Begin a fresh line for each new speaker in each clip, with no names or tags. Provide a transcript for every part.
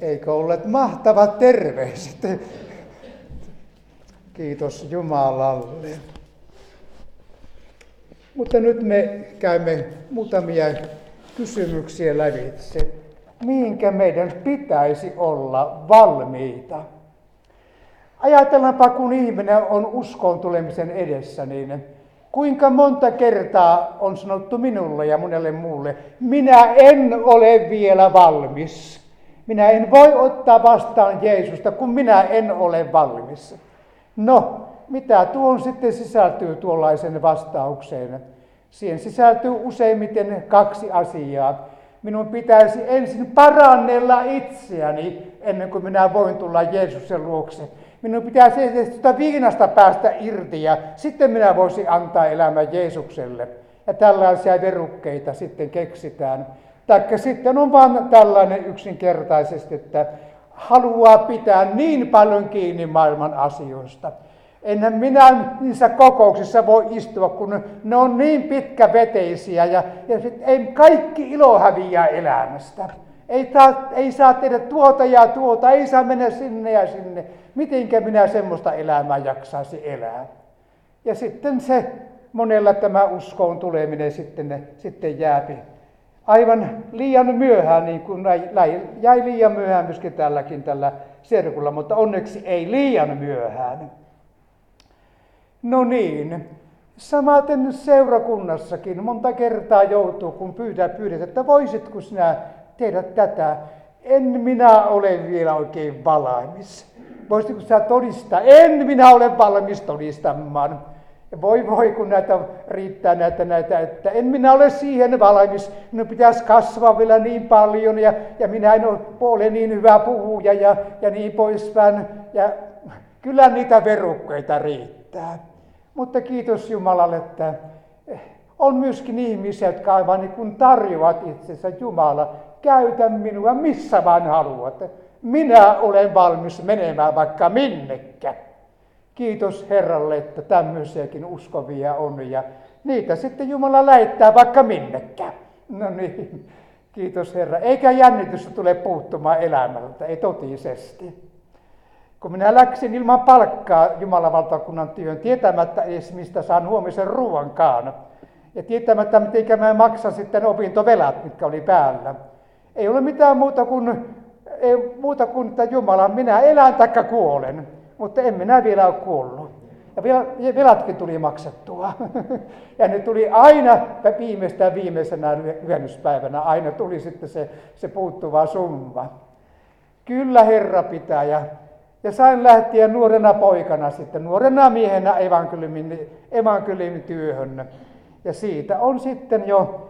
Eikö olleet mahtavat terveiset? Kiitos Jumalalle. Mutta nyt me käymme muutamia kysymyksiä lävitse. Mihinkä meidän pitäisi olla valmiita? Ajatellaanpa, kun ihminen on uskoon tulemisen edessä, niin kuinka monta kertaa on sanottu minulle ja monelle muulle, minä en ole vielä valmis. Minä en voi ottaa vastaan Jeesusta, kun minä en ole valmis. No, mitä tuon sitten sisältyy tuollaisen vastaukseen? Siihen sisältyy useimmiten kaksi asiaa. Minun pitäisi ensin parannella itseäni ennen kuin minä voin tulla Jeesuksen luokse. Minun pitäisi edes tuota viinasta päästä irti ja sitten minä voisin antaa elämän Jeesukselle. Ja tällaisia verukkeita sitten keksitään. Taikka sitten on vain tällainen yksinkertaisesti, että haluaa pitää niin paljon kiinni maailman asioista. Enhän minä niissä kokouksissa voi istua, kun ne on niin pitkäveteisiä ja ei kaikki ilo häviää elämästä. Ei saa tehdä tuota ja tuota, ei saa mennä sinne ja sinne. Mitenkä minä semmoista elämää jaksaisi elää? Ja sitten se monella tämä uskoon tuleminen sitten jääpi aivan liian myöhään, niin kuin jäi liian myöhään myöskin tällä serkulla, mutta onneksi ei liian myöhään. No niin, samaten seurakunnassakin monta kertaa joutuu, kun pyydät, että voisitko sinä tehdä tätä. En minä ole vielä oikein valmis. Voisitko sinä todistaa? En minä ole valmis todistamaan. Voi kun riittää näitä, että en minä ole siihen valmis. Minun pitäisi kasvaa vielä niin paljon ja minä en ole niin hyvä puhuja ja niin poispäin. Ja kyllä niitä verukkeita riittää. Mutta kiitos Jumalalle, että on myöskin ihmisiä, jotka aivan niin kuin tarjoavat itsensä Jumala. Käytä minua missä vain haluat. Minä olen valmis menemään vaikka minnekä. Kiitos Herralle, että tämmöisiäkin uskovia on ja niitä sitten Jumala lähettää vaikka minnekään. No niin, kiitos Herra. Eikä jännitystä tule puuttumaan elämältä, ei totisesti. Kun minä läksin ilman palkkaa Jumalan valtakunnan työhön, tietämättä edes mistä saan huomisen ruoankaan. Ja tietämättä miten mä maksan sitten opintovelat, mitkä oli päällä. Ei ole mitään muuta kuin että Jumala, minä elän taikka kuolen. Mutta en minä vielä ole kuollut. Ja velatkin tuli maksettua. Ja ne tuli aina viimeisenä lyhennyspäivänä, aina tuli sitten se puuttuva summa. Kyllä Herra pitää. Ja sain lähteä nuorena poikana sitten, nuorena miehenä evankeliumin työhön. Ja siitä on sitten jo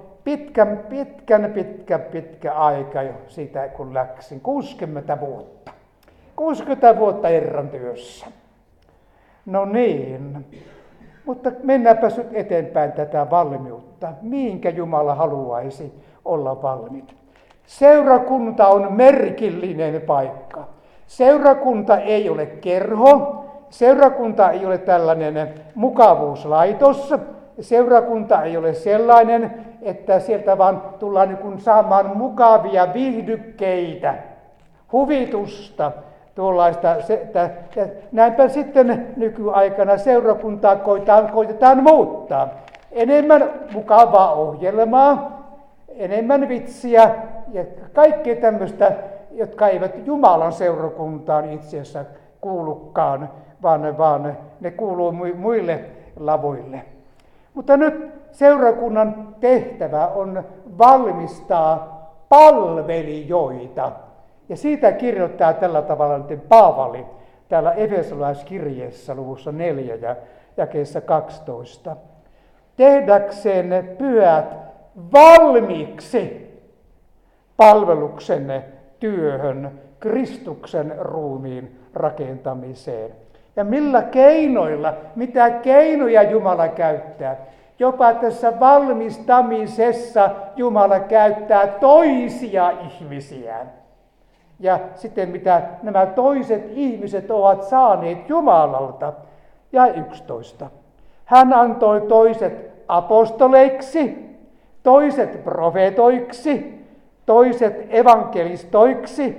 pitkä aika jo siitä, kun läksin. 60 vuotta. 60 vuotta Herran työssä. No niin, mutta mennäänpä nyt eteenpäin tätä valmiutta. Mihinkä Jumala haluaisi olla valmiit? Seurakunta on merkillinen paikka. Seurakunta ei ole kerho. Seurakunta ei ole tällainen mukavuuslaitos. Seurakunta ei ole sellainen, että sieltä vaan tullaan niin saamaan mukavia viihdykkeitä, huvitusta. Tuollaista, näinpä sitten nykyaikana seurakuntaa koitetaan muuttaa. Enemmän mukavaa ohjelmaa, enemmän vitsiä ja kaikkea tämmöistä, jotka eivät Jumalan seurakuntaan itse asiassa kuulukaan, vaan ne kuuluu muille lavoille. Mutta nyt seurakunnan tehtävä on valmistaa palvelijoita. Ja siitä kirjoittaa tällä tavalla nyt Paavali täällä Efesolaiskirjeessä luvussa 4 ja jakeessa 12. Tehdäkseen pyhät valmiiksi palveluksenne työhön, Kristuksen ruumiin rakentamiseen. Ja millä keinoilla, mitä keinoja Jumala käyttää? Jopa tässä valmistamisessa Jumala käyttää toisia ihmisiä. Ja sitten mitä nämä toiset ihmiset ovat saaneet Jumalalta. Ja 11. Hän antoi toiset apostoleiksi, toiset profetoiksi, toiset evankelistoiksi,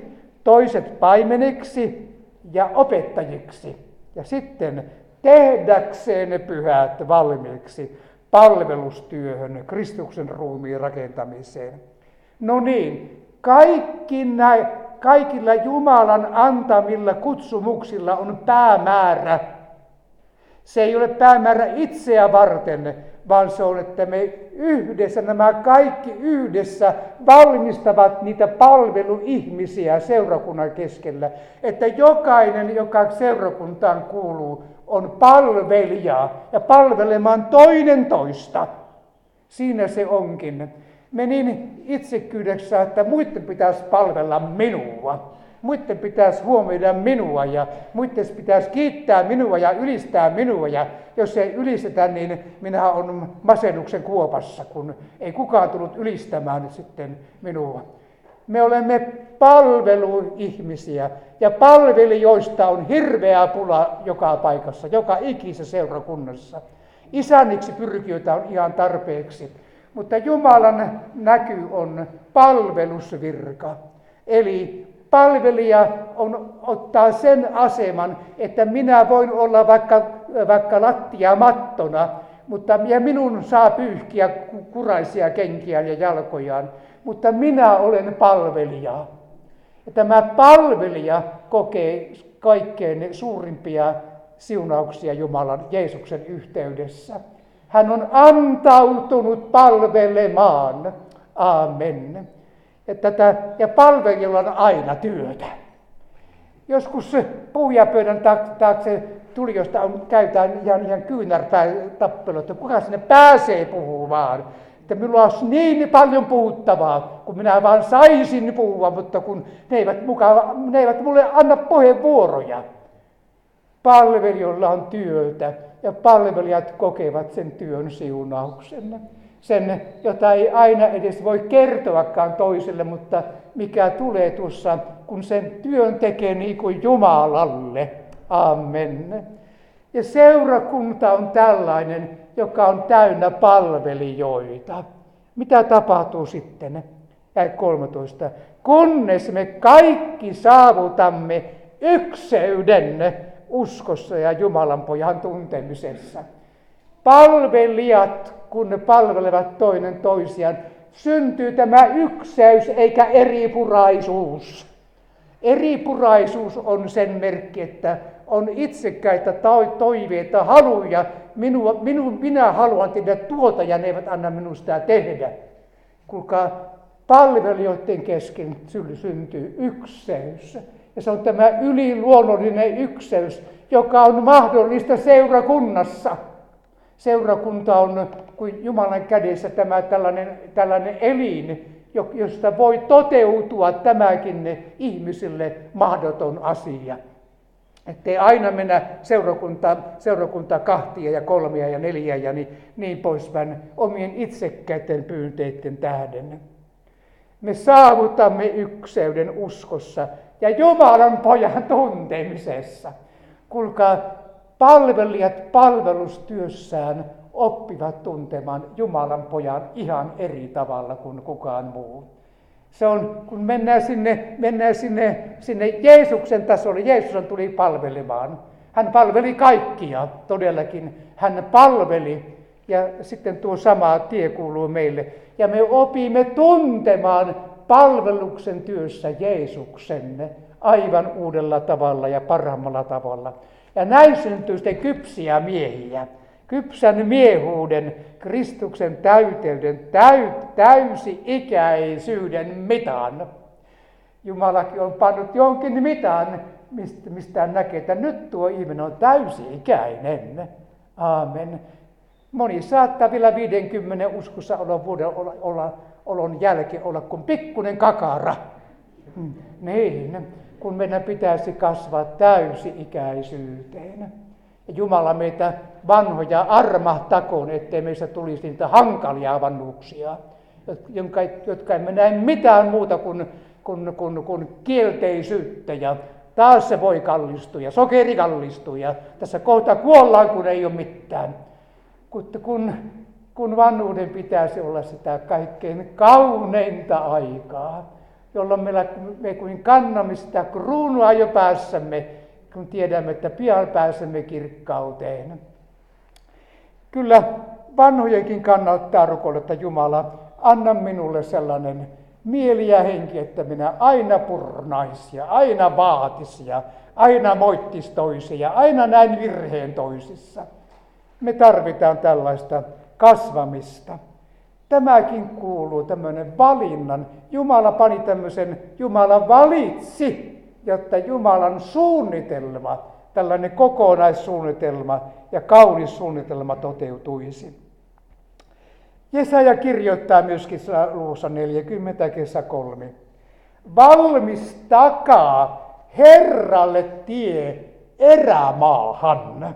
toiset paimeniksi ja opettajiksi. Ja sitten tehdäkseen ne pyhät valmiiksi palvelustyöhön, Kristuksen ruumiin rakentamiseen. No niin, kaikilla Jumalan antamilla kutsumuksilla on päämäärä. Se ei ole päämäärä itseä varten, vaan se on, että me yhdessä, nämä kaikki yhdessä valmistavat niitä palveluihmisiä seurakunnan keskellä. Että jokainen, joka seurakuntaan kuuluu, on palvelija ja palvelemaan toinen toista. Siinä se onkin. Me niin itsekkyydessä, että muiden pitäisi palvella minua. Muiden pitäisi huomioida minua ja muiden pitäisi kiittää minua ja ylistää minua. Ja jos ei ylistetä, niin minä olen masennuksen kuopassa, kun ei kukaan tullut ylistämään sitten minua. Me olemme palveluihmisiä ja palvelijoista on hirveä pula joka paikassa, joka ikisessä seurakunnassa. Isänniksi pyrkijöitä on ihan tarpeeksi, mutta Jumalan näky on palvelusvirka. Eli palvelija ottaa sen aseman, että minä voin olla vaikka lattiamattona, ja minun saa pyyhkiä kuraisia kenkiä ja jalkojaan, mutta minä olen palvelija. Ja tämä palvelija kokee kaikkein suurimpia siunauksia Jumalan Jeesuksen yhteydessä. Hän on antautunut palvelemaan. Amen. Ja palvelijalla on aina työtä. Joskus puhujapöydän taakse tulijoista käytetään ihan kyynärpäätappelu, että kuka sinne pääsee puhumaan. Että minulla olisi niin paljon puhuttavaa, kun minä vaan saisin puhua, mutta kun ne eivät mulle anna puheenvuoroja. Palvelijoilla on työtä ja palvelijat kokevat sen työn siunauksen. Sen, jota ei aina edes voi kertoakaan toiselle, mutta mikä tulee tuossa, kun sen työn tekee niin kuin Jumalalle. Amen. Ja seurakunta on tällainen, joka on täynnä palvelijoita. Mitä tapahtuu sitten? Jäi 13. Kunnes me kaikki saavutamme ykseyden uskossa ja Jumalan pojan tuntemisessa. Palvelijat, kun ne palvelevat toinen toisiaan, syntyy tämä ykseys eikä eripuraisuus. Eripuraisuus on sen merkki, että on itsekkäitä toiveita, haluja. Minä haluan tehdä tuota ja ne eivät anna minun sitä tehdä. Kuulkaa, palvelijoiden kesken syntyy ykseys. Ja se on tämä yliluonnollinen ykseys, joka on mahdollista seurakunnassa. Seurakunta on kuin Jumalan kädessä tämä tällainen elin, josta voi toteutua tämäkin ihmisille mahdoton asia. Ettei aina mennä seurakuntaa 2 ja 3 ja 4 ja niin poispäin omien itsekkäiden pyynteiden tähden. Me saavutamme ykseyden uskossa ja Jumalan pojan tuntemisessa. Kuulkaa, palvelijat palvelustyössään oppivat tuntemaan Jumalan pojan ihan eri tavalla kuin kukaan muu. Se on, kun mennään sinne Jeesuksen tasolle, Jeesus tuli palvelemaan. Hän palveli kaikkia, todellakin. Hän palveli ja sitten tuo sama tie kuuluu meille. Ja me opimme tuntemaan palveluksen työssä Jeesuksen aivan uudella tavalla ja parhaimmalla tavalla. Ja näin syntyy sitten kypsiä miehiä. Kypsän miehuuden, Kristuksen täyteyden, täysi-ikäisyyden mitan. Jumalakin on pannut jonkin mitan, mistä näkee, että nyt tuo ihminen on täysi-ikäinen. Aamen. Moni saattaa vielä 50 uskossa olon jälkeen olla kuin pikkuinen kakara. Niin, kun meidän pitäisi kasvaa täysi-ikäisyyteen. Ja Jumala meitä vanhoja armahtakoon, ettei meistä tulisi niitä hankalia vanhuksia, jotka emme näe mitään muuta kuin kielteisyyttä. Ja taas se voi kallistua ja sokeri kallistuu ja tässä kohta kuollaan, kun ei ole mitään. Kun vanhuuden pitäisi olla sitä kaikkein kauneinta aikaa, jolloin me kuin kannamme sitä kruunua jo päässämme, kun tiedämme, että pian pääsemme kirkkauteen. Kyllä vanhojenkin kannattaa rukoilla, että Jumala, anna minulle sellainen mieli ja henki, että minä aina purnaisin ja aina vaatisin ja aina moittis toisia ja aina näin virheen toisissa. Me tarvitaan tällaista kasvamista. Tämäkin kuuluu tämmöinen valinnan. Jumala pani tämmöisen, Jumala valitsi, jotta Jumalan suunnitelma, tällainen kokonaissuunnitelma ja kaunis suunnitelma toteutuisi. Jesaja kirjoittaa myöskin luvussa 40, kesä 3. Valmistakaa Herralle tie erämaahan.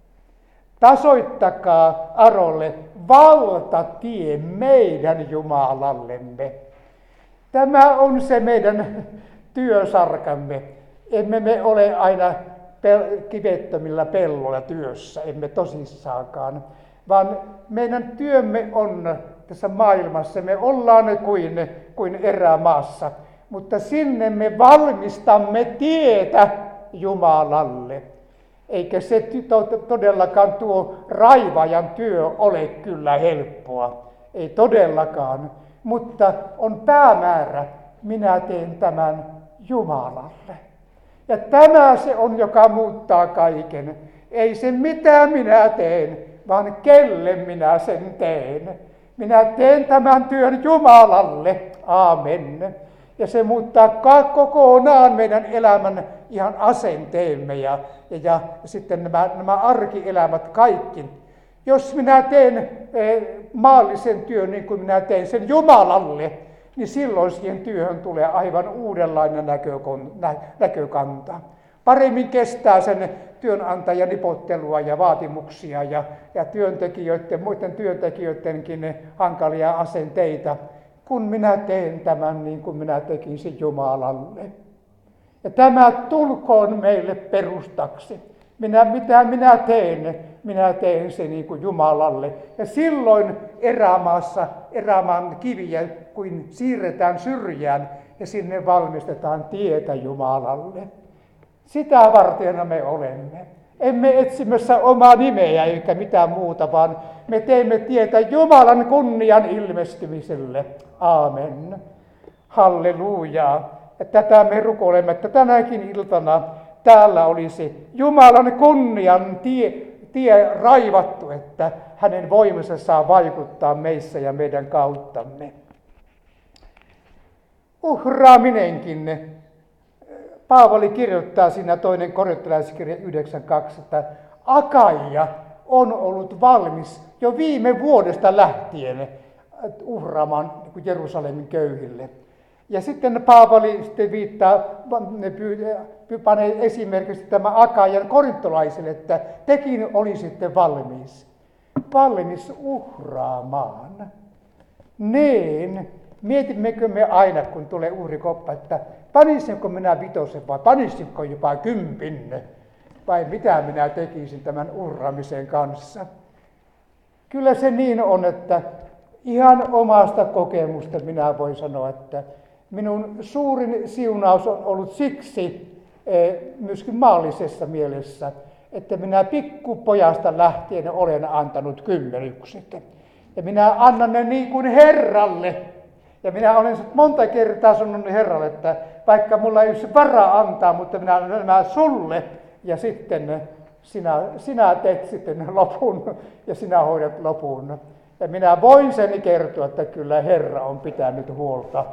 Tasoittakaa Arolle valtatie meidän Jumalallemme. Tämä on se meidän työsarkamme. Emme me ole aina kivettömillä pelloilla työssä, emme tosissaankaan, vaan meidän työmme on tässä maailmassa. Me ollaan kuin erämaassa, mutta sinne me valmistamme tietä Jumalalle. Eikä se todellakaan tuo raivaajan työ ole kyllä helppoa. Ei todellakaan, mutta on päämäärä. Minä teen tämän Jumalalle. Ja tämä se on, joka muuttaa kaiken. Ei se mitä minä teen, vaan kelle minä sen teen. Minä teen tämän työn Jumalalle. Aamen. Ja se muuttaa kokonaan meidän elämän ihan asenteemme ja sitten nämä arkielämät kaikki. Jos minä teen maallisen työn niin kuin minä teen sen Jumalalle, niin silloin siihen työhön tulee aivan uudenlainen näkökanta. Paremmin kestää sen työnantajan nipottelua ja vaatimuksia ja työntekijöiden, muiden työntekijöidenkin hankalia asenteita, kun minä teen tämän niin kuin minä tekisin Jumalalle. Ja tämä tulkoon meille perustaksi. Mitä minä teen sen niin kuin Jumalalle. Ja silloin erämaan kiviä, kuin siirretään syrjään ja sinne valmistetaan tietä Jumalalle. Sitä varten me olemme. Emme etsimässä omaa nimeä eikä mitään muuta, vaan me teemme tietä Jumalan kunnian ilmestymiselle. Aamen. Hallelujaa. Ja tätä me rukoilemme, että tänäkin iltana täällä olisi Jumalan kunnian tie raivattu, että hänen voimansa saa vaikuttaa meissä ja meidän kauttamme. Uhraaminenkin. Paavali kirjoittaa siinä 2. korintolaiskirja 9.2, että Akaija on ollut valmis jo viime vuodesta lähtien uhraamaan Jerusalemin köyhille. Ja sitten Paavali sitten panee esimerkiksi tämä Akaijan korintolaisille, että tekin olisitte valmis uhraamaan. Niin, mietimmekö me aina, kun tulee uhrikoppa, että panisinko minä 5 vai panisinko jopa 10, vai mitä minä tekisin tämän uhraamisen kanssa. Kyllä se niin on, että ihan omasta kokemusta minä voin sanoa, että minun suurin siunaus on ollut siksi myöskin maallisessa mielessä, että minä pikkupojasta lähtien olen antanut kymmenykset. Ja minä annan ne niin kuin Herralle. Ja minä olen monta kertaa sanonut Herralle, että vaikka mulla ei ole varaa antaa, mutta minä annan nämä sulle. Ja sitten sinä teet sitten lopun ja sinä hoidat lopun. Ja minä voin sen kertoa, että kyllä Herra on pitänyt huolta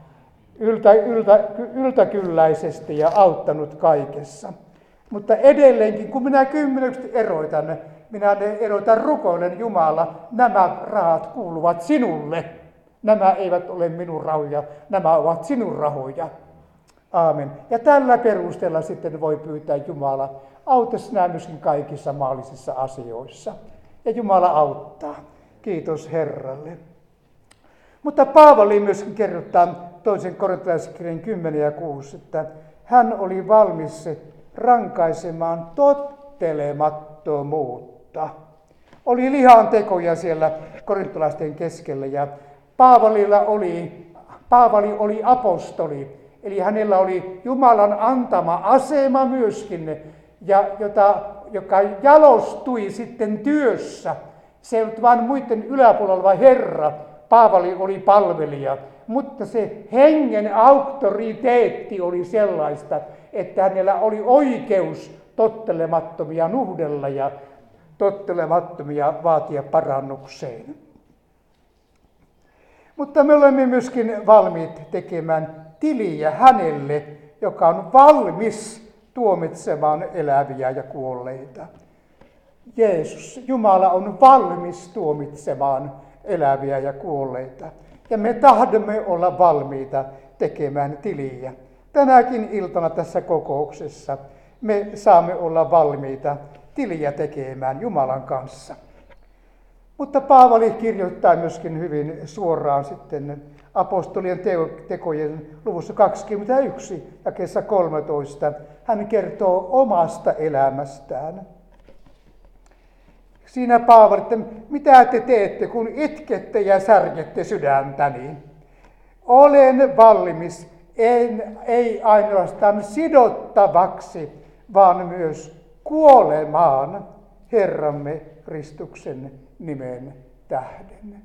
yltäkylläisesti ja auttanut kaikessa. Mutta edelleenkin, kun minä kymmenykset eroitan, minä ne eroitan rukoilen Jumala, nämä rahat kuuluvat sinulle. Nämä eivät ole minun rahoja, nämä ovat sinun rahoja. Aamen. Ja tällä perusteella sitten voi pyytää Jumala, auta sinä myöskin kaikissa maallisissa asioissa. Ja Jumala auttaa. Kiitos Herralle. Mutta Paavali myöskin kerrottaa 2. korintolaiskirjan 10:6, että hän oli valmis rankaisemaan tottelemattomuutta. Oli lihantekoja siellä korintolaisten keskellä ja Paavalilla oli Paavali oli apostoli, eli hänellä oli Jumalan antama asema myöskin, joka jalostui sitten työssä. Se ei ollut vain muiden yläpuolella oleva Herra. Paavali oli palvelija, mutta se hengen auktoriteetti oli sellaista, että hänellä oli oikeus tottelemattomia nuhdella ja tottelemattomia vaatia parannukseen. Mutta me olemme myöskin valmiit tekemään tiliä hänelle, joka on valmis tuomitsemaan eläviä ja kuolleita. Jeesus, Jumala on valmis tuomitsemaan eläviä ja kuolleita. Ja me tahdomme olla valmiita tekemään tiliä. Tänäkin iltana tässä kokouksessa me saamme olla valmiita tiliä tekemään Jumalan kanssa. Mutta Paavali kirjoittaa myöskin hyvin suoraan sitten apostolien tekojen luvussa 21 jakeessa 13. Hän kertoo omasta elämästään. Siinä Paavali, että mitä te teette, kun itkette ja särjette sydäntäni? Olen valmis, ei ainoastaan sidottavaksi, vaan myös kuolemaan Herramme Kristuksen nimen tähden.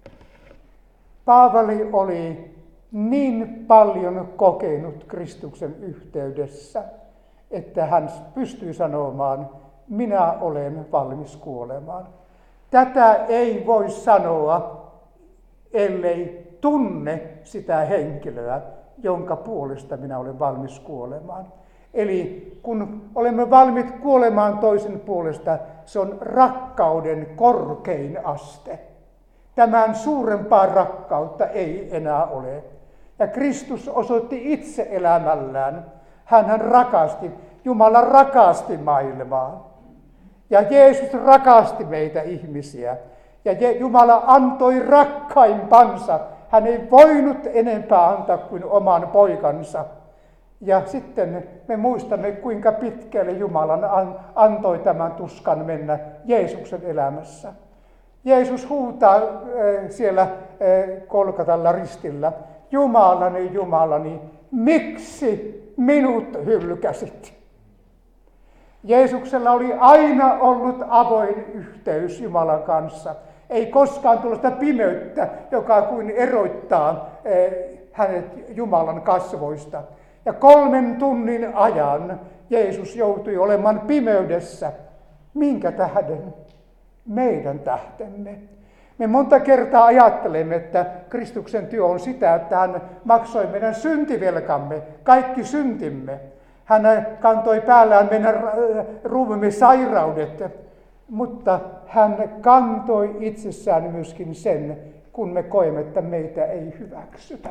Paavali oli niin paljon kokenut Kristuksen yhteydessä, että hän pystyi sanomaan, minä olen valmis kuolemaan. Tätä ei voi sanoa, ellei tunne sitä henkilöä, jonka puolesta minä olen valmis kuolemaan. Eli kun olemme valmiit kuolemaan toisen puolesta, se on rakkauden korkein aste. Tämän suurempaa rakkautta ei enää ole. Ja Kristus osoitti itse elämällään. Hän rakasti, Jumala rakasti maailmaa. Ja Jeesus rakasti meitä ihmisiä. Ja Jumala antoi rakkaimpansa. Hän ei voinut enempää antaa kuin oman poikansa. Ja sitten me muistamme, kuinka pitkälle Jumala antoi tämän tuskan mennä Jeesuksen elämässä. Jeesus huutaa siellä Golgatalla ristillä, Jumalani, Jumalani, miksi minut hylkäsit? Jeesuksella oli aina ollut avoin yhteys Jumalan kanssa. Ei koskaan tullut sitä pimeyttä, joka kuin erottaa hänet Jumalan kasvoista. Ja 3 tunnin ajan Jeesus joutui olemaan pimeydessä. Minkä tähden? Meidän tähtemme. Me monta kertaa ajattelemme, että Kristuksen työ on sitä, että hän maksoi meidän syntivelkamme, kaikki syntimme. Hän kantoi päällään meidän ruumiimme sairaudet, mutta hän kantoi itsessään myöskin sen, kun me koemme, että meitä ei hyväksytä.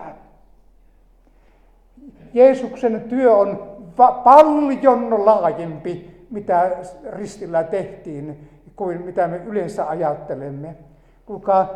Jeesuksen työ on paljon laajempi, mitä ristillä tehtiin, kuin mitä me yleensä ajattelemme. Kuinka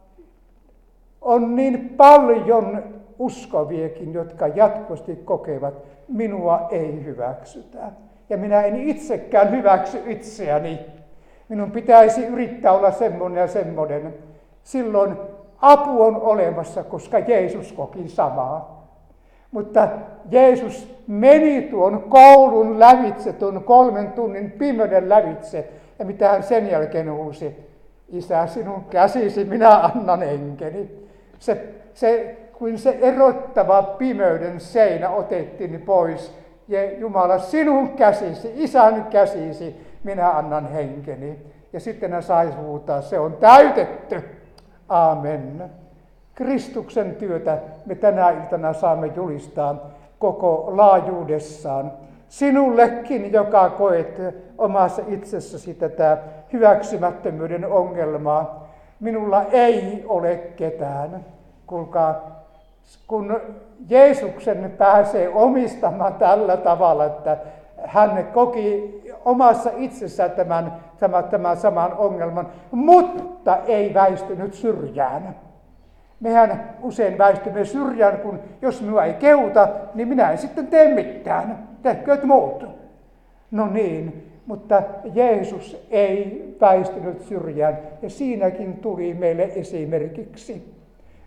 on niin paljon uskoviakin, jotka jatkuvasti kokevat, minua ei hyväksytä. Ja minä en itsekään hyväksy itseäni. Minun pitäisi yrittää olla semmoinen ja semmoinen. Silloin apu on olemassa, koska Jeesus koki samaa. Mutta Jeesus meni tuon koulun lävitse, tuon 3 tunnin pimeyden lävitse. Ja mitä hän sen jälkeen huusi? Isä, sinun käsisi minä annan henkeni. Kun se erottava pimeyden seinä otettiin pois. Ja Jumala, sinun käsisi, Isän käsisi, minä annan henkeni. Ja sitten hän sai huutaa, se on täytetty. Aamen. Kristuksen työtä me tänä iltana saamme julistaa koko laajuudessaan. Sinullekin, joka koet omassa itsessäsi tätä hyväksymättömyyden ongelmaa, minulla ei ole ketään. Kuulkaa, kun Jeesuksen pääsee omistamaan tällä tavalla, että hän koki omassa itsessään tämän saman ongelman, mutta ei väistynyt syrjään. Mehän usein väistymme syrjään, kun jos minua ei kehuta, niin minä en sitten tee mitään. Tehkööt muut. No niin, mutta Jeesus ei väistynyt syrjään ja siinäkin tuli meille esimerkiksi.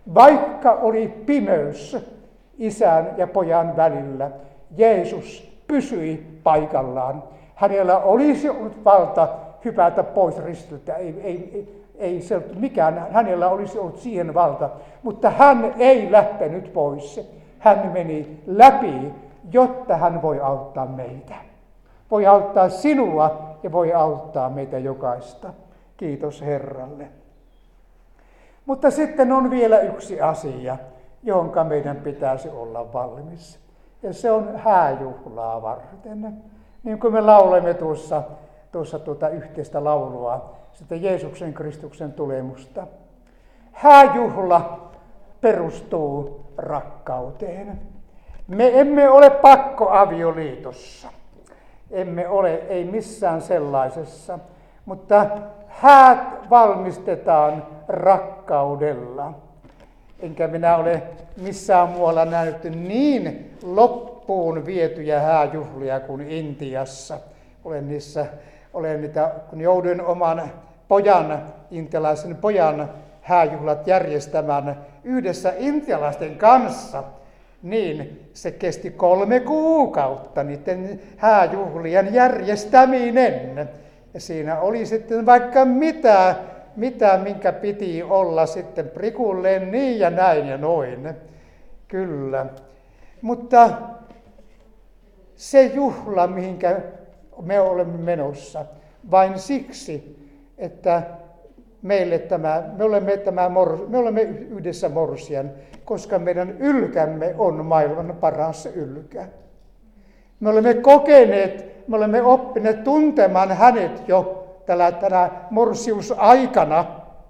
Vaikka oli pimeys isän ja pojan välillä, Jeesus pysyi paikallaan. Hänellä olisi ollut valta hypätä pois ristiltä. Ei se ollut mikään, hänellä olisi ollut siihen valta, mutta hän ei lähtenyt pois. Hän meni läpi, jotta hän voi auttaa meitä. Voi auttaa sinua ja voi auttaa meitä jokaista. Kiitos Herralle. Mutta sitten on vielä yksi asia, jonka meidän pitäisi olla valmis. Ja se on hääjuhlaa varten. Niin kuin me laulemme tuossa yhteistä laulua, sitä Jeesuksen Kristuksen tulemusta. Hääjuhla perustuu rakkauteen. Me emme ole pakkoavioliitossa. Emme ole, ei missään sellaisessa. Mutta häät valmistetaan rakkaudella. Enkä minä ole missään muualla nähnyt niin loppuun vietyjä hääjuhlia kuin Intiassa. Olen niitä, kun jouduin oman intialaisen pojan hääjuhlat järjestämään yhdessä intialaisten kanssa, niin se kesti 3 kuukautta niiden hääjuhlien järjestäminen. Ja siinä oli sitten vaikka mitä, minkä piti olla sitten prikulleen niin ja näin ja noin. Kyllä. Mutta se juhla, mihinkä me olemme menossa, vain siksi, että me olemme yhdessä morsian, koska meidän ylkämme on maailman paras ylkä. Me olemme kokeneet, me olemme oppineet tuntemaan hänet jo tänä morsiusaikana,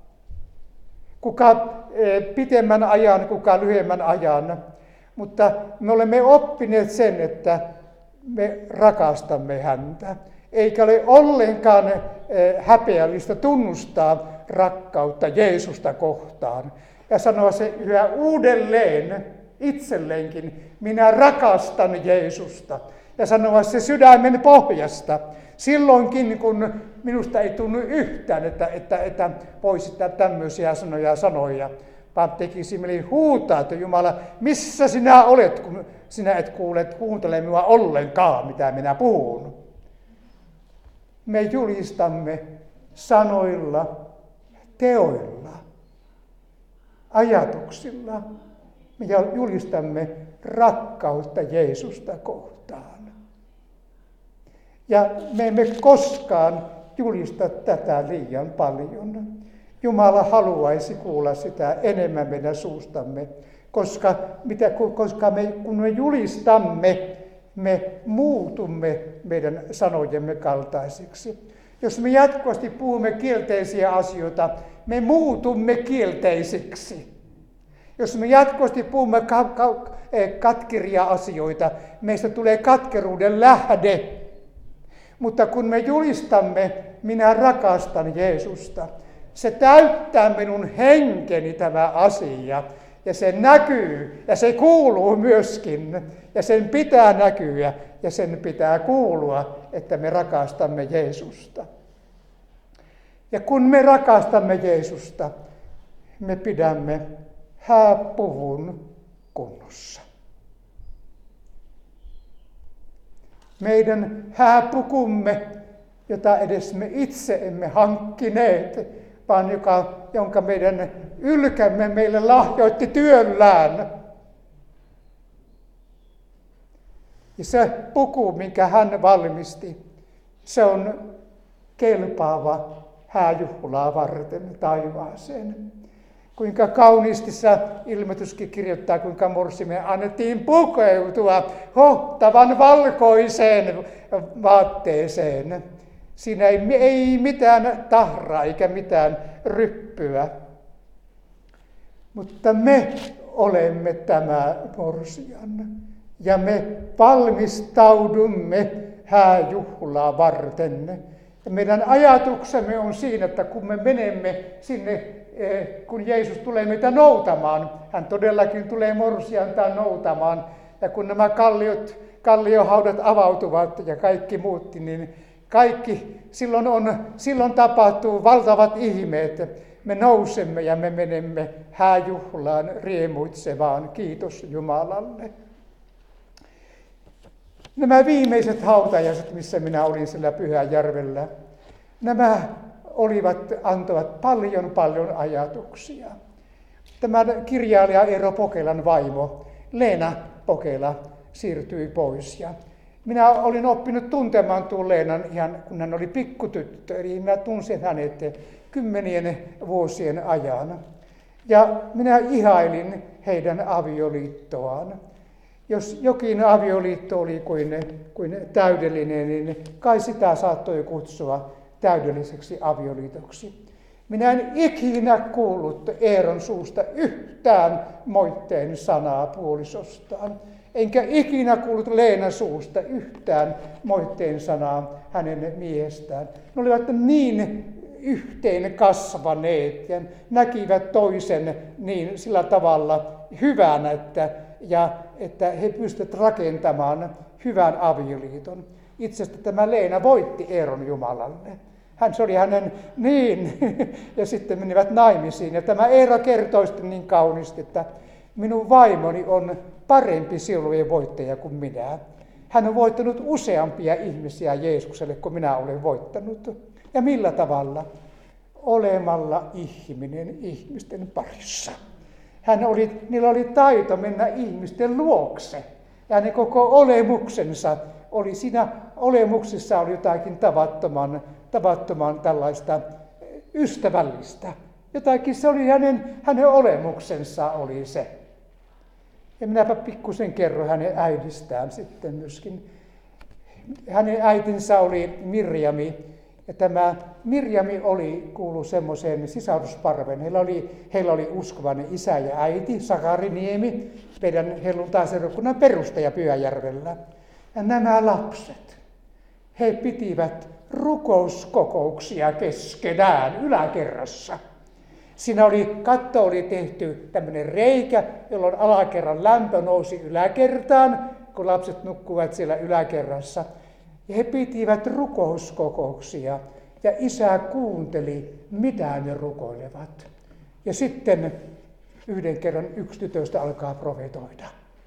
kuka pitemmän ajan, kuka lyhyemmän ajan. Mutta me olemme oppineet sen, että me rakastamme häntä. Eikä ole ollenkaan häpeällistä tunnustaa rakkautta Jeesusta kohtaan. Ja sanoa se yhä uudelleen itselleenkin, minä rakastan Jeesusta. Ja sanoa se sydämen pohjasta. Silloinkin, kun minusta ei tunnu yhtään, että voisi tämmöisiä sanoja, vaan tekisi mieli huutaa, että Jumala, missä sinä olet, kun sinä et kuuntele minua ollenkaan, mitä minä puhun. Me julistamme sanoilla, teoilla, ajatuksilla. Me julistamme rakkautta Jeesusta kohtaan. Ja me emme koskaan kun tätä liian paljon. Jumala haluaisi kuulla sitä enemmän meidän suustamme, koska kun me julistamme, me muutumme meidän sanojemme kaltaisiksi. Jos me jatkuvasti puhumme kielteisiä asioita, me muutumme kielteisiksi. Jos me jatkuvasti puhumme katkeria asioita, meistä tulee katkeruuden lähde. Mutta kun me julistamme, minä rakastan Jeesusta, se täyttää minun henkeni tämä asia. Ja se näkyy ja se kuuluu myöskin. Ja sen pitää näkyä ja sen pitää kuulua, että me rakastamme Jeesusta. Ja kun me rakastamme Jeesusta, me pidämme hääpuvun kunnossa. Meidän hääpukumme, jota edes me itse emme hankkineet, vaan jonka meidän ylkämme meille lahjoitti työllään. Ja se puku, minkä hän valmisti, se on kelpaava hääjuhlaa varten taivaaseen. Kuinka kauniisti Ilmestyskin kirjoittaa, kuinka morsiamme annettiin pukeutua hohtavan valkoiseen vaatteeseen. Siinä ei mitään tahraa eikä mitään ryppyä. Mutta me olemme tämä morsian ja me valmistaudumme hääjuhlaa varten. Ja meidän ajatuksemme on siinä, että kun me menemme sinne, kun Jeesus tulee meitä noutamaan, hän todellakin tulee morsiantaan noutamaan. Ja kun nämä kalliohaudat avautuvat ja kaikki muutti, niin silloin tapahtuu valtavat ihmeet. me nousemme ja me menemme hääjuhlaan riemuitsevaan. Kiitos Jumalalle. Nämä viimeiset hautajaiset, missä minä olin sillä Pyhäjärvellä, nämä antoivat paljon ajatuksia. Tämä kirjailija Eero Pokelan vaimo, Leena Pokela, siirtyi pois. Ja minä olin oppinut tuntemaan tuon Leenan ihan kun hän oli pikkutyttö, eli minä tunsin hänet 10 vuosien ajan. Ja minä ihailin heidän avioliittoaan. Jos jokin avioliitto oli kuin täydellinen, niin kai sitä saattoi kutsua täydelliseksi avioliitoksi. Minä en ikinä kuullut Eeron suusta yhtään moitteen sanaa puolisostaan. Enkä ikinä kuullut Leenan suusta yhtään moitteen sanaa hänen miehestään. Ne olivat niin yhteen kasvaneet ja näkivät toisen niin sillä tavalla hyvänä, että he pystyvät rakentamaan hyvän avioliiton. Itse asiassa tämä Leena voitti Eeron Jumalalle. Se oli hänen ja sitten menivät naimisiin. Ja tämä Eero kertoi sitten niin kauniisti, että minun vaimoni on parempi sielujen voittaja kuin minä. Hän on voittanut useampia ihmisiä Jeesukselle kuin minä olen voittanut. Ja millä tavalla? Olemalla ihminen ihmisten parissa. Niillä oli taito mennä ihmisten luokse. Ja hänen koko olemuksensa oli siinä olemuksessa oli jotakin tavattoman tällaista ystävällistä. Jotakin se oli hänen olemuksensa oli se. Ja minäpä pikkusen kerron hänen äidistään sitten myöskin. Hänen äitinsä oli Mirjami. Ja tämä Mirjami kuului semmoiseen sisarusparveen. Heillä oli uskovainen isä ja äiti, Sakari Niemi, meidän helluntaisseurakunnan perustaja Pyhäjärvellä. Ja nämä lapset, he pitivät rukouskokouksia keskenään yläkerrassa. Siinä katto oli tehty tämmöinen reikä, jolloin alakerran lämpö nousi yläkertaan, kun lapset nukkuvat siellä yläkerrassa. Ja he pitivät rukouskokouksia ja isä kuunteli, mitä ne rukoilevat. Ja sitten yhden kerran yksi tytöistä alkaa profetoida.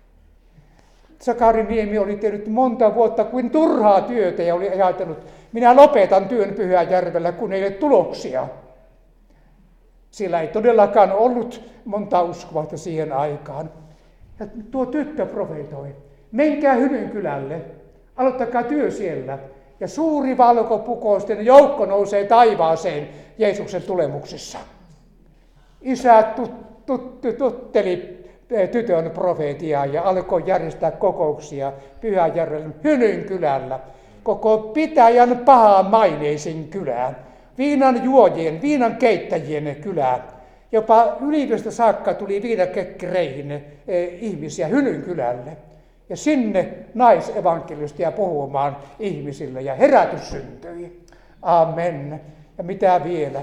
Sakari Niemi oli tehnyt monta vuotta kuin turhaa työtä ja oli ajatellut, minä lopetan työn Pyhäjärvellä, kun ei ole tuloksia. Siellä ei todellakaan ollut monta uskovaista siihen aikaan. Ja tuo tyttö profetoi, menkää Hylynkylälle, aloittakaa työ siellä. Ja suuri valkopukoisten joukko nousee taivaaseen Jeesuksen tulemuksessa. Isä tutteli tytön profeetiaa ja alkoi järjestää kokouksia Pyhäjärven Hylynkylällä. Koko pitäjän pahamaineisin kylään. Viinan juojien, viinan keittäjien kylään. Jopa Yliviöstä saakka tuli viinakekkereihin ihmisiä Hylynkylälle. Ja sinne naisevankelistia puhumaan ihmisille ja herätys syntyi. Amen. Ja mitä vielä?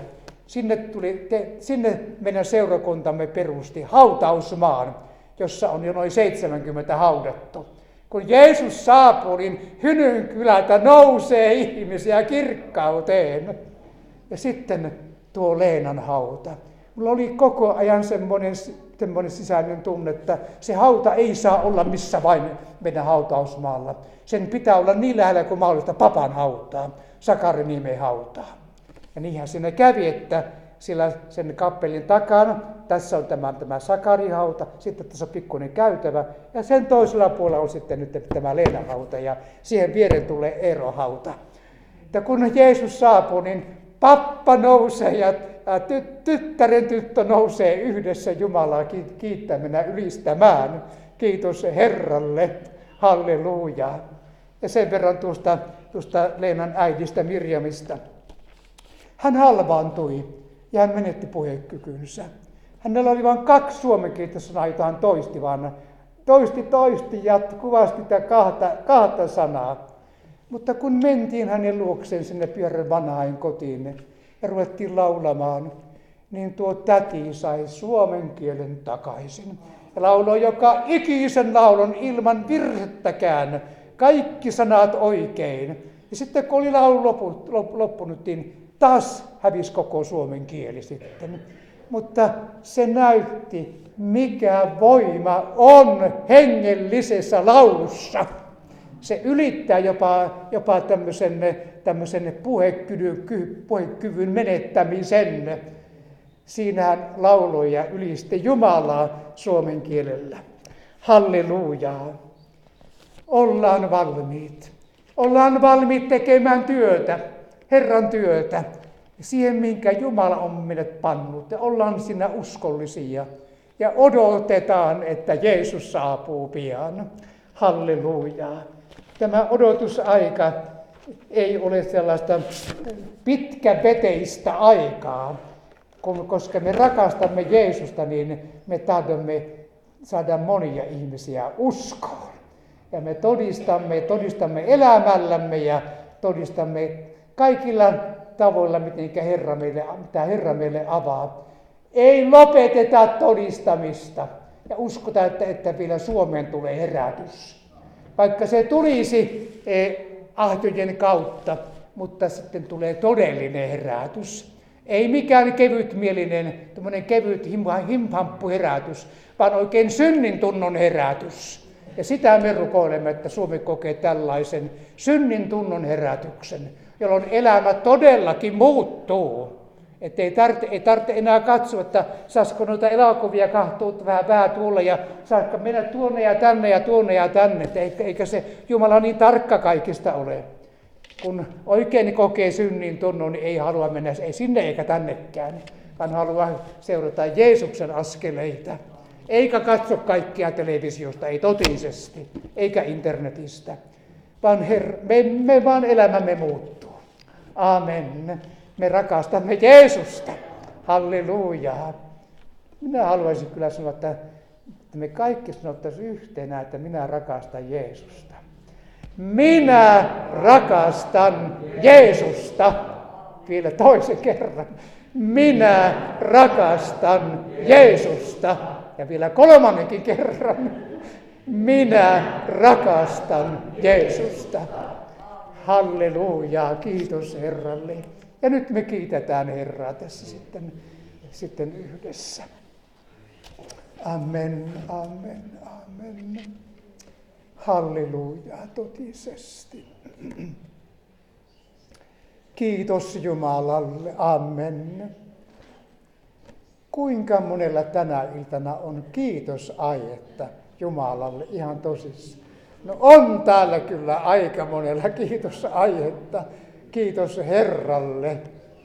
Sinne meidän seurakuntamme perusti hautausmaan, jossa on jo noin 70 haudattu. Kun Jeesus saapuu, niin Hylynkylältä nousee ihmisiä kirkkauteen. Ja sitten tuo Leenan hauta. Mulla oli koko ajan semmoinen sisäinen tunne, että se hauta ei saa olla missä vain meidän hautausmaalla. Sen pitää olla niin lähellä kuin mahdollista papan hautaa, Sakariniemen hautaa. Ja niinhän siinä kävi, että sillä sen kappelin takana, tässä on tämä Sakarihauta, sitten tässä on pikkuinen käytävä, ja sen toisella puolella on sitten nyt tämä Leenan hauta, ja siihen viereen tulee Eero hauta. Ja kun Jeesus saapuu, niin pappa nousee ja tyttären tyttö nousee yhdessä Jumalaa kiittämänä ylistämään. Kiitos Herralle, halleluja. Ja sen verran tuosta Leenan äidistä Mirjamista. Hän halvaantui ja hän menetti puhekykynsä. Hänellä oli vain 2 suomenkielistä sanaa, jota hän toisti, vaan toisti jatkuvasti kahta sanaa. Mutta kun mentiin hänen luokseen sinne Pyhäjärven vanhain kotiin ja ruvettiin laulamaan, niin tuo täti sai suomen kielen takaisin. Ja lauloi joka ikisen laulun ilman virhettäkään, kaikki sanat oikein. Ja sitten kun oli laulu loppunut, niin Taas hävisi koko suomen kieli sitten. Mutta se näytti, mikä voima on hengellisessä laulussa. Se ylittää jopa tämmöisen puhekyvyn menettämisen. Siinähän lauloi ja ylisti Jumalaa suomen kielellä. Hallelujaa. Ollaan valmiit. Ollaan valmiit tekemään työtä, Herran työtä, siihen minkä Jumala on meidät pannut. Ja ollaan siinä uskollisia ja odotetaan, että Jeesus saapuu pian. Hallelujaa. Tämä odotusaika ei ole sellaista pitkäveteistä aikaa, koska me rakastamme Jeesusta, niin me tahdomme saada monia ihmisiä uskoon. Ja me todistamme elämällämme ja todistamme kaikilla tavoilla, mitä Herra meille avaa. Ei lopeteta todistamista ja uskota, että vielä Suomeen tulee herätys. Vaikka se tulisi ahjojen kautta, mutta sitten tulee todellinen herätys. Ei mikään kevytmielinen, tämmöinen kevyt himphamppuherätys, vaan oikein synnin tunnon herätys. Ja sitä me rukoilemme, että Suomi kokee tällaisen synnin tunnon herätyksen, jolloin elämä todellakin muuttuu. Että ei tarvitse enää katsoa, että saisiko noita elokuvia kahtua vähän tuolla ja saisiko mennä tuonne ja tuonne ja tänne. Eikä se Jumala niin tarkka kaikista ole. Kun oikein kokee synnin tunnon, niin ei halua mennä ei sinne eikä tännekään, vaan haluaa seurata Jeesuksen askeleita. Eikä katso kaikkia televisiosta, ei totisesti, eikä internetistä, vaan me vaan elämämme muuttuu. Amen. Me rakastamme Jeesusta. Hallelujaa. Minä haluaisin kyllä sanoa, että me kaikki sanottaisiin yhtenä, että minä rakastan Jeesusta. Minä rakastan Jeesusta. Vielä toisen kerran. Minä rakastan Jeesusta. Ja vielä kolmannenkin kerran. Minä rakastan Jeesusta. Hallelujaa, kiitos Herralle. Ja nyt me kiitetään Herraa tässä sitten yhdessä. Amen, amen, amen. Hallelujaa totisesti. Kiitos Jumalalle, amen. Kuinka monella tänä iltana on kiitosaihetta Jumalalle ihan tosissaan? No on täällä kyllä aika monella kiitosaihetta. Kiitos Herralle.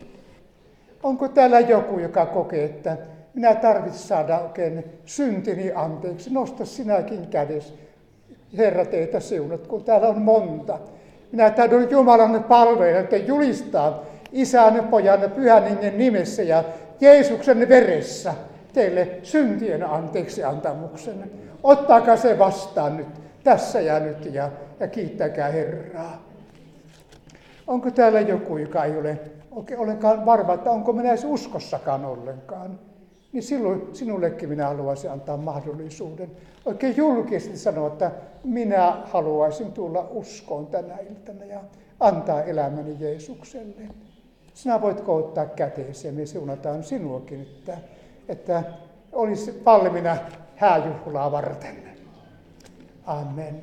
Onko täällä joku, joka kokee, että minä tarvitsen saada oikein syntini anteeksi? Nosta sinäkin kädesi. Herra teitä siunat, kun täällä on monta. Minä tahdon Jumalan palvella julistaa Isän, Pojan ja Pyhän Hengen nimessä ja Jeesuksen veressä teille syntien anteeksi antamuksen. Ottakaa se vastaan nyt, tässä ja nyt ja kiittäkää Herraa. Onko täällä joku, joka ei ole ollenkaan varma, että onko minä edes uskossakaan ollenkaan? Niin silloin sinullekin minä haluaisin antaa mahdollisuuden oikein julkisesti sanoa, että minä haluaisin tulla uskoon tänä iltana ja antaa elämäni Jeesukselle. Sinä voit koottaa käteesi ja me siunataan sinuakin, että olisi valmiina hääjuhlaa varten. Amen.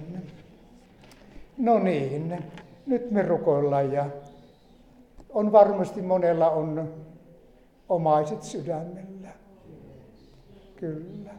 No niin, nyt me rukoillaan ja on varmasti monella on omaiset sydämellä. Kyllä.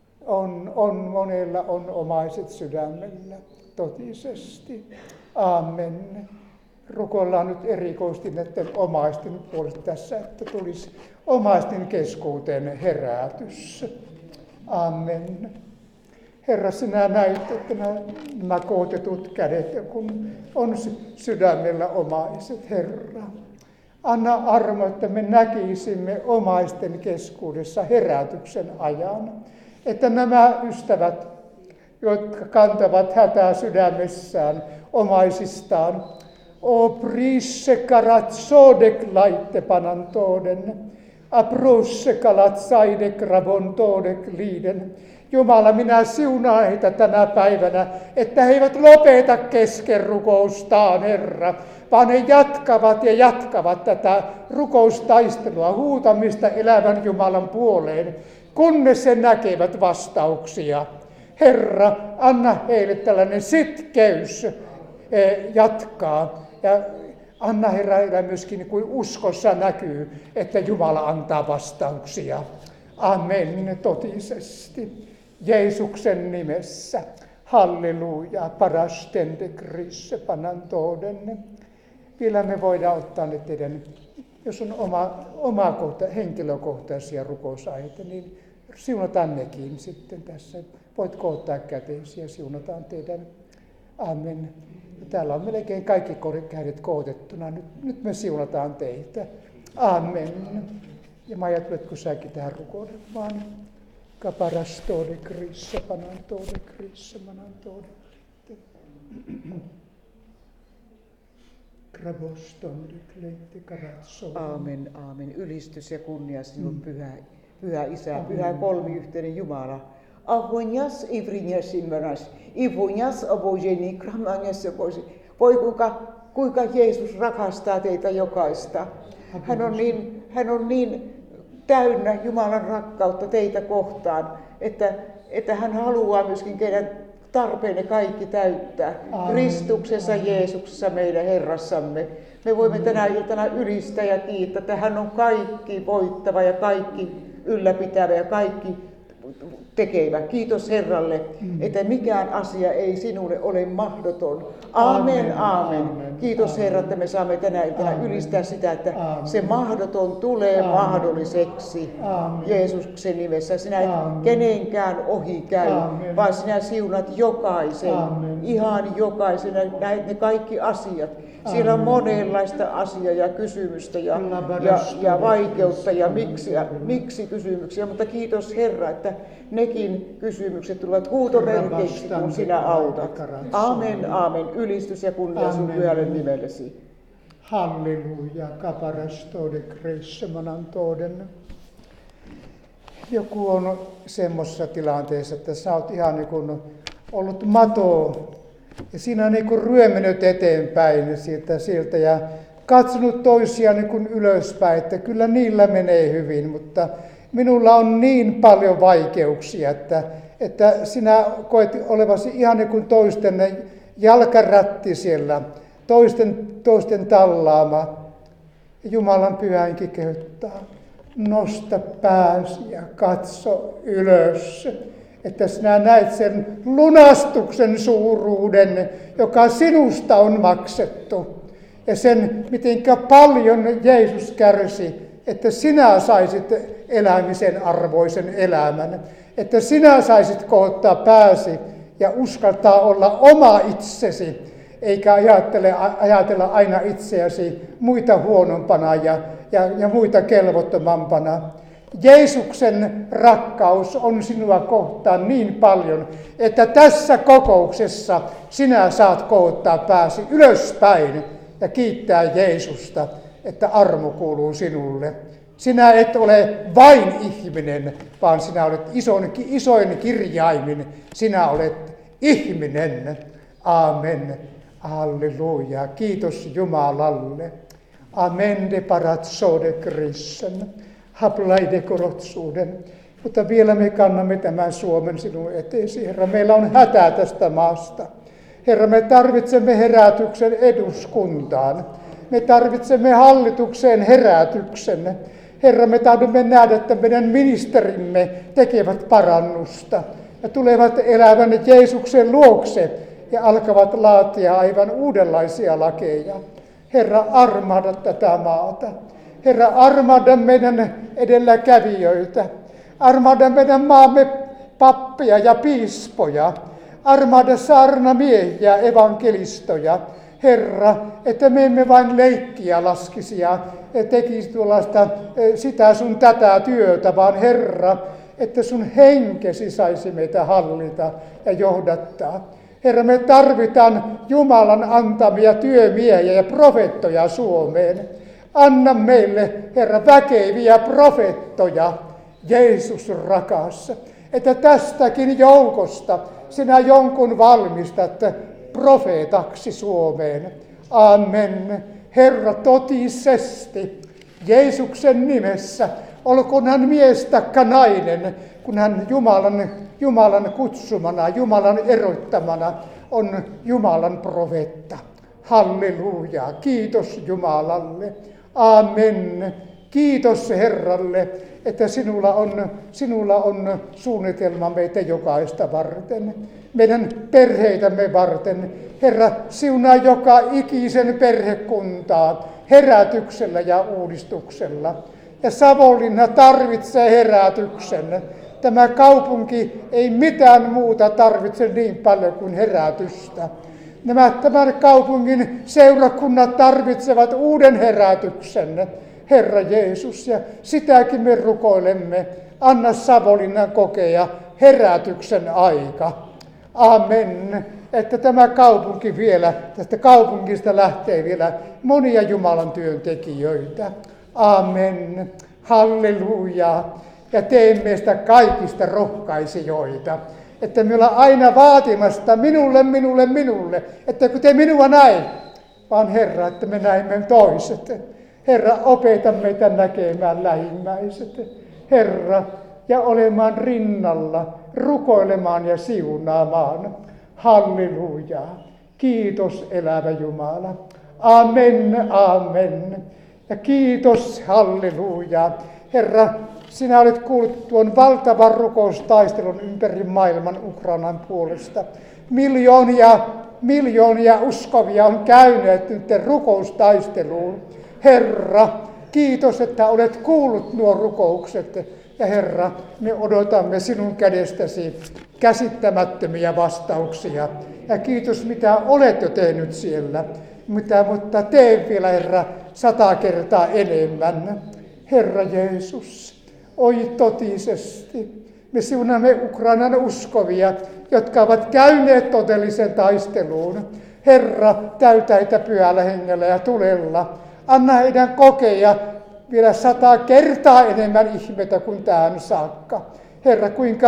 Monella on omaiset sydämellä, totisesti. Amen. Rukoillaan nyt erikoisesti näiden omaisten puolesta tässä, että tulisi omaisten keskuuteen herätys. Amen. Herra, sinä näit, että nämä kootetut kädet, kun on sydämellä omaiset, Herra. Anna armo, että me näkisimme omaisten keskuudessa herätyksen ajan. Että nämä ystävät, jotka kantavat hätää sydämessään omaisistaan, o prisse karat sodek laitte panantoden, a prosse kalat saidek rabon todek liiden, Jumala, minä siunaan heitä tänä päivänä, että he eivät lopeta kesken rukoustaan, Herra, vaan he jatkavat tätä rukoustaistelua, huutamista elävän Jumalan puoleen, kunnes he näkevät vastauksia. Herra, anna heille tällainen sitkeys jatkaa ja anna Herra myöskin niin kuin uskossa näkyy, että Jumala antaa vastauksia. Amen, totisesti. Jeesuksen nimessä. Halleluja, parastende Krisse panantoden. Vielä me voidaan ottaa ne teidän, jos on henkilökohtaisia rukousaiheita, niin siunataan nekin sitten tässä. Voit koottaa käteisiä ja siunataan teidän. Amen. Täällä on melkein kaikki kädet kootettuna. Nyt me siunataan teitä. Amen. Ja mä ajattelen, että kun säkin tähän rukoilemaan. Kaparastode Krisse panantode Krisse manantode.
Aamen, aamen. Ylistys ja kunnia sinun pyhä Isä, pyhä kolmiyhteinen Jumala. Avoinjas ivrinjas immeras, ivunjas avojeni kramanjas voisi. Voi kuinka Jeesus rakastaa teitä jokaista. Hän on niin täynnä Jumalan rakkautta teitä kohtaan, että hän haluaa myöskin teidän tarpeenne kaikki täyttää. Amen. Kristuksessa Jeesuksessa meidän Herrassamme. Me voimme tänä iltana ylistää ja kiittää, että hän on kaikki voittava ja kaikki ylläpitävä ja kaikki tekevä. Kiitos Herralle, että mikään asia ei sinulle ole mahdoton. Aamen, aamen. Kiitos Herra, että me saamme tänä iltana ylistää sitä, että se mahdoton tulee mahdolliseksi Jeesuksen nimessä. Sinä et kenenkään ohi käy, vaan sinä siunat jokaisen, ihan jokaisen, ne kaikki asiat. Siellä on monenlaista asiaa ja kysymystä ja vaikeutta ja miksi kysymyksiä, mutta kiitos Herra, että nekin kysymykset tulevat huutomerkeiksi, kun sinä autat. Aamen, aamen. Ylistys ja kunnia sun pyhälle nimellesi.
Halleluja, kaparastode kressemanantoden. Joku on semmoisessa tilanteessa, että sä oot ihan niin kuin ollut mato ja siinä on niin kuin ryömennyt eteenpäin sieltä ja katsonut toisia niin kuin ylöspäin, että kyllä niillä menee hyvin, mutta minulla on niin paljon vaikeuksia, että sinä koet olevasi ihan niin kuin toisten jalkaratti siellä, toisten tallaama. Jumalan Pyhä Henki kehottaa, nosta pääsi ja katso ylös, että sinä näet sen lunastuksen suuruuden, joka sinusta on maksettu. Ja sen, mitenkä paljon Jeesus kärsi, että sinä saisit elämisen arvoisen elämän. Että sinä saisit kohottaa pääsi ja uskaltaa olla oma itsesi, eikä ajatella aina itseäsi muita huonompana ja muita kelvottomampana. Jeesuksen rakkaus on sinua kohtaan niin paljon, että tässä kokouksessa sinä saat kohottaa pääsi ylöspäin ja kiittää Jeesusta, että armo kuuluu sinulle. Sinä et ole vain ihminen, vaan sinä olet isoin kirjaimin. Sinä olet ihminen. Aamen. Halleluja. Kiitos Jumalalle. Amen de paratsode Krissen. Haplaide korotsuuden. Mutta vielä me kannamme tämän Suomen sinun eteesi, Herra. Meillä on hätä tästä maasta. Herra, me tarvitsemme herätyksen eduskuntaan. Me tarvitsemme hallitukseen herätyksen. Herra, me tahdomme nähdä, että meidän ministerimme tekevät parannusta ja tulevat elävän Jeesuksen luokse ja alkavat laatia aivan uudenlaisia lakeja. Herra, armahda tätä maata. Herra, armahda meidän edelläkävijöitä. Armahda meidän maamme pappia ja piispoja. Armahda saarnamiehiä, evankelistoja. Herra, että me emme vain leikkiä laskisi ja tekisi tuollaista sitä sun tätä työtä, vaan Herra, että sun henkesi saisi meitä hallita ja johdattaa. Herra, me tarvitaan Jumalan antamia työmiehiä ja profeettoja Suomeen. Anna meille, Herra, väkeviä profeettoja, Jeesus rakas. että tästäkin joukosta sinä jonkun valmistat profeetaksi Suomeen. Amen. Herra, totisesti Jeesuksen nimessä, olkoon hän mies taikka nainen, kun hän Jumalan kutsumana, Jumalan erottamana on Jumalan profeetta. Halleluja. Kiitos Jumalalle. Amen. Kiitos Herralle, että sinulla on suunnitelma meitä jokaista varten, meidän perheitämme varten. Herra, siunaa joka ikisen perhekuntaa herätyksellä ja uudistuksella. Ja Savonlinna tarvitsee herätyksen. Tämä kaupunki ei mitään muuta tarvitse niin paljon kuin herätystä. Tämän kaupungin seurakunnat tarvitsevat uuden herätyksen, Herra Jeesus, ja sitäkin me rukoilemme. Anna Savonlinnan kokea herätyksen aika. Amen. Että tämä kaupunki vielä, tästä kaupungista lähtee vielä monia Jumalan työntekijöitä. Amen. Halleluja. Ja tee meistä kaikista rohkaisijoita. Että me ollaan aina vaatimasta minulle, että kun te minua näin, vaan Herra, että me näimme toiset. Herra, opeta meitä näkemään lähimmäiset. Herra, ja olemaan rinnalla, rukoilemaan ja siunaamaan. Halleluja. Kiitos elävä Jumala. Amen, amen. Ja kiitos, halleluja. Herra, sinä olet kuullut tuon valtavan rukoustaistelun ympäri maailman Ukrainan puolesta. Miljoonia uskovia on käyneet nyt rukoustaisteluun. Herra, kiitos, että olet kuullut nuo rukoukset. Ja Herra, me odotamme sinun kädestäsi käsittämättömiä vastauksia. Ja kiitos, mitä olet jo tehnyt siellä. Mutta tee vielä, Herra, 100 kertaa enemmän. Herra Jeesus, oi totisesti. Me siunaamme Ukrainan uskovia, jotka ovat käyneet todellisen taisteluun. Herra, täytä heitä pyhällä hengellä ja tulella. Anna heidän kokea vielä 100 kertaa enemmän ihmettä kuin tähän saakka. Herra,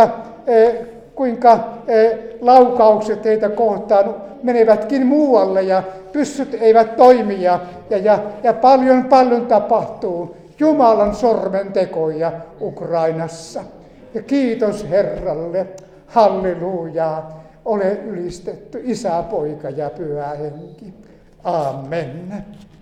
kuinka laukaukset heitä kohtaan menevätkin muualle ja pyssyt eivät toimi ja paljon tapahtuu. Jumalan sormentekoja Ukrainassa. Ja kiitos Herralle. Halleluja. Ole ylistetty Isä, Poika ja Pyhä Henki. Amen.